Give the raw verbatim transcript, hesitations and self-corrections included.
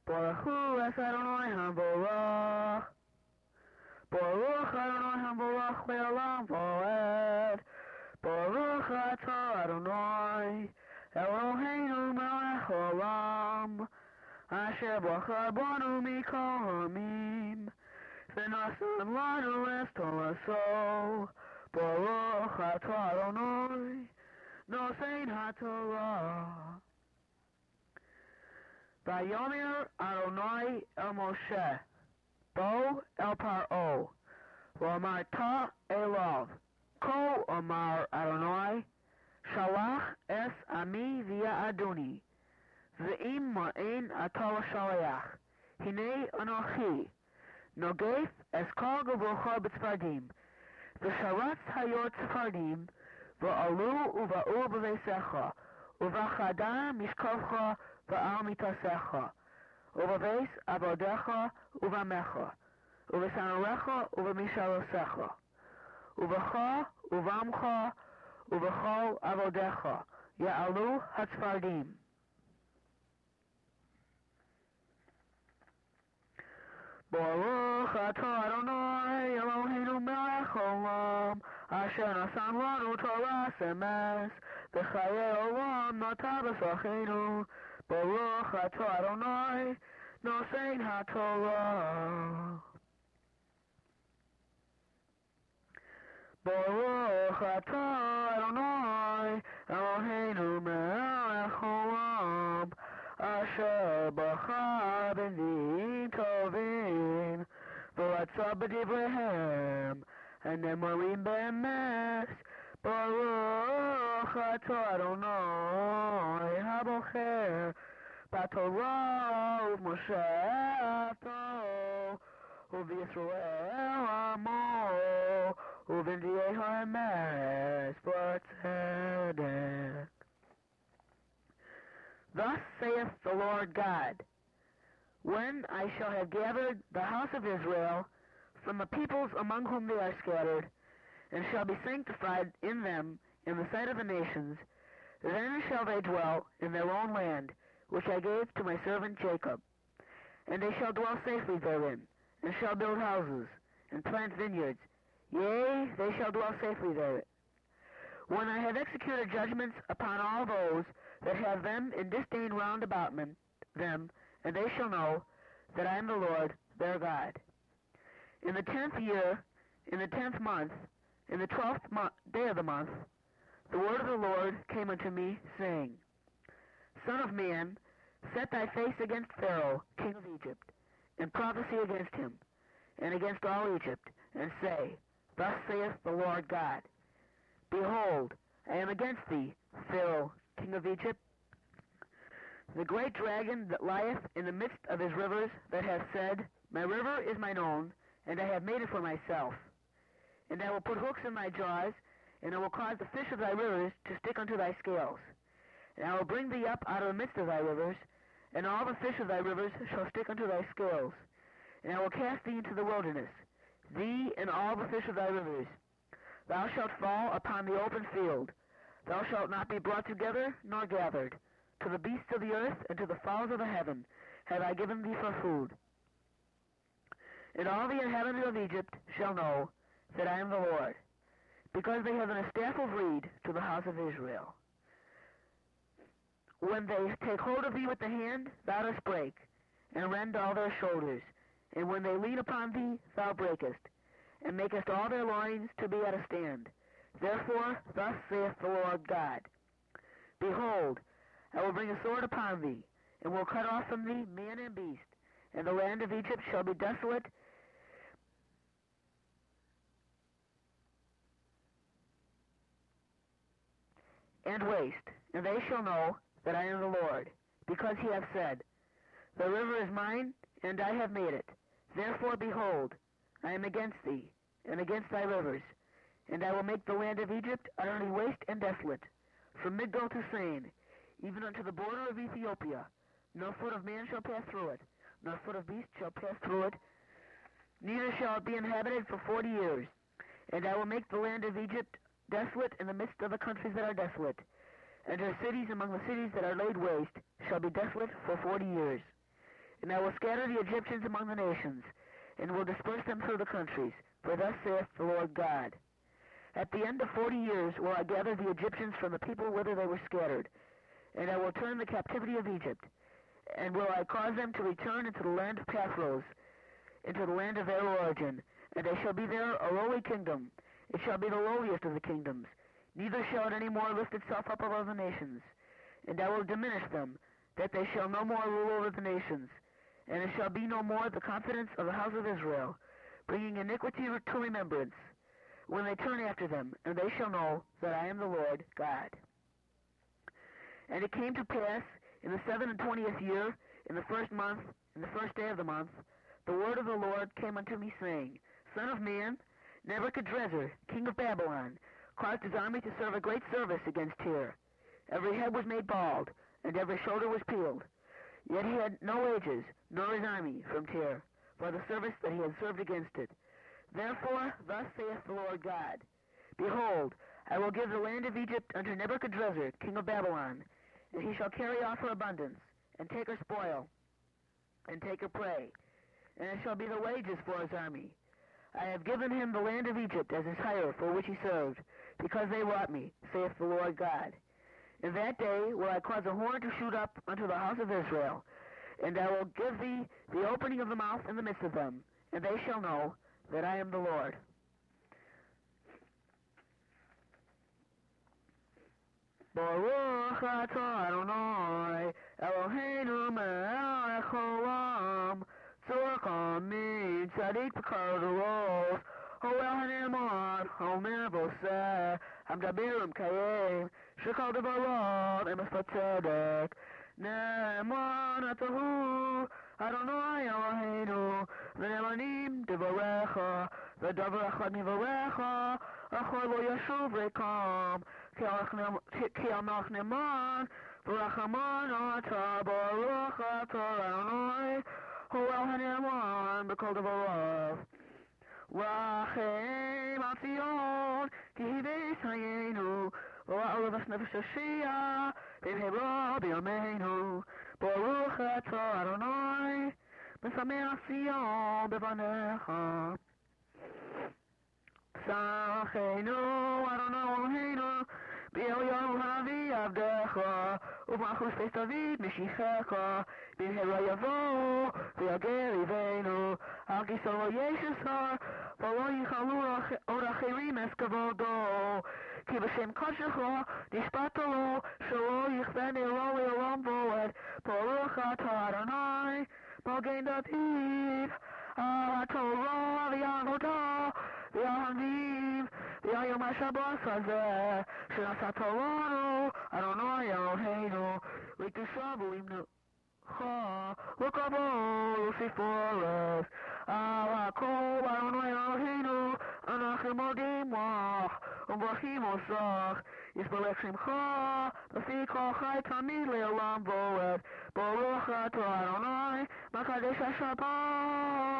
Baruchu es Adonai HaBorach. Baruch Adonai HaBorach le'olam va'ed. Baruch atah Adonai Eloheinu melech haolam, asher bachar banu mikol ha'amim, v'nasan lanu es toraso. Baruch atah Adonai nosein haTorah. Vayomer Adonai el Moshe, Bo el Paro, v'amarta elav, Ko Amar Adonai, Shalach es Ami via Adoni, Ve'im ma'en atah shaleach, Hinei Anochi, Nogef es kol gevurcha b'tzfardim, V'sharatz hayot tzfardim, V'alu uva'u b'veisecha, Uva'chada mishkovcha va'al mitasecha, Uvaveis avodecha uvamecha, Uv'sanurecha uv'mishalosecha, Uvacha, Uvamcha, Uvachol Avodecha, Ya'alu Hatzfardim. Baruch atah Adonai Eloheinu melech haolam, asher nasan lanu Torah emes, v'chayei olam nata b'sachenu. Baruch atah Adonai nosein haTorah. Baruch atah Adonai Eloheinu melech haolam, asher bachar b'nim tovim, v'ratzah b'divrehem, hanemorim be'emes. Baruch atah Adonai habocher b'torah u'Moshe ato, u'v'Yisrael amo, u'v'ndiei ha'emes v'tzedek. Thus saith the Lord God, when I shall have gathered the house of Israel from the peoples among whom they are scattered, and shall be sanctified in them in the sight of the nations, then shall they dwell in their own land, which I gave to my servant Jacob. And they shall dwell safely therein, and shall build houses, and plant vineyards, yea, they shall dwell safely therein. When I have executed judgments upon all those that have them in disdain round about them, and they shall know that I am the Lord their God. In the tenth year, in the tenth month, in the twelfth mo- day of the month, the word of the Lord came unto me, saying, Son of man, set thy face against Pharaoh, king of Egypt, and prophesy against him, and against all Egypt, and say, Thus saith the Lord God, Behold, I am against thee, Pharaoh, king of Egypt, the great dragon that lieth in the midst of his rivers, that hath said, My river is mine own, and I have made it for myself. And I will put hooks in thy jaws, and I will cause the fish of thy rivers to stick unto thy scales. And I will bring thee up out of the midst of thy rivers, and all the fish of thy rivers shall stick unto thy scales. And I will cast thee into the wilderness, thee and all the fish of thy rivers. Thou shalt fall upon the open field. Thou shalt not be brought together nor gathered. To the beasts of the earth and to the fowls of the heaven have I given thee for food. And all the inhabitants of Egypt shall know that I am the Lord, because they have been a staff of reed to the house of Israel. When they take hold of thee with the hand, thou dost break, and rend all their shoulders. And when they lean upon thee, thou breakest, and makest all their loins to be at a stand. Therefore, thus saith the Lord God, Behold, I will bring a sword upon thee, and will cut off from thee man and beast, and the land of Egypt shall be desolate, and waste, and they shall know that I am the Lord, because he hath said, The river is mine, and I have made it. Therefore, behold, I am against thee, and against thy rivers, and I will make the land of Egypt utterly waste and desolate, from Migdol to Sain, even unto the border of Ethiopia. No foot of man shall pass through it, nor foot of beast shall pass through it, neither shall it be inhabited for forty years. And I will make the land of Egypt desolate in the midst of the countries that are desolate, and her cities among the cities that are laid waste shall be desolate for forty years. And I will scatter the Egyptians among the nations, and will disperse them through the countries, for thus saith the Lord God. At the end of forty years will I gather the Egyptians from the people whither they were scattered, and I will turn the captivity of Egypt, and will I cause them to return into the land of Pathros, into the land of their origin, and they shall be there a lowly kingdom. It shall be the lowliest of the kingdoms, neither shall it any more lift itself up above the nations. And I will diminish them, that they shall no more rule over the nations, and it shall be no more the confidence of the house of Israel, bringing iniquity to remembrance, when they turn after them, and they shall know that I am the Lord God. And it came to pass, in the seven and twentieth year, in the first month, in the first day of the month, the word of the Lord came unto me, saying, Son of man, Nebuchadrezzar, king of Babylon, caused his army to serve a great service against Tyre. Every head was made bald, and every shoulder was peeled. Yet he had no wages, nor his army, from Tyre, for the service that he had served against it. Therefore, thus saith the Lord God, Behold, I will give the land of Egypt unto Nebuchadrezzar, king of Babylon, and he shall carry off her abundance, and take her spoil, and take her prey, and it shall be the wages for his army. I have given him the land of Egypt as his hire for which he served, because they wrought me, saith the Lord God. In that day will I cause a horn to shoot up unto the house of Israel, and I will give thee the opening of the mouth in the midst of them, and they shall know that I am the Lord. Baruch atah Adonai Eloheinu melech haolam, tzorach amin tzadik b'kadosh, hoel hanemar homer voseh hamdaber umkayem shekal devarav emes v'tzedek ne'eman atahu Adonai Eloheinu v'nemanim devarecha v'davar echad mivarecha achor lo yashuv rekam ki almach neman v'rachaman ata baruch atah Adonai hoel haneman b'kol devarav Rachem al Zion ki hiveis hayenu v'a'olevas nefesh Hoshea v'hebra b'yameinu Baruch atah Adonai Mesameach Zion b'vanecha Sachenu Adonai Eloheinu B'Eliyahu Hanavi Avdecha U'Malchus Beis David Mishichecha B'Mehera Yavo V'Yager Iveinu Al Gisor Lo Yeshusar V'Lo Yichalu Od Acherim Es Kavodo Ki B'Shem Kodshecha Nishpat Lo Shelo Yichven Elo Le'olam Voed Baruch atah Adonai Magen David Al HaTorah V'Yavodah V'Yahaviv V'Yayom HaShabbat Hazeh Shenasat Torah Adonai Eloheinu L'Kedusha V'Limnucha L'Kavod L'Sifores Al HaKol Adonai Eloheinu Anachim Modim Lach U'Mbrachim Osach Yisbalech Shimcha L'Fi Kol Chai Tamid Le'olam Voed Baruch atah Adonai Makadesh HaShabbat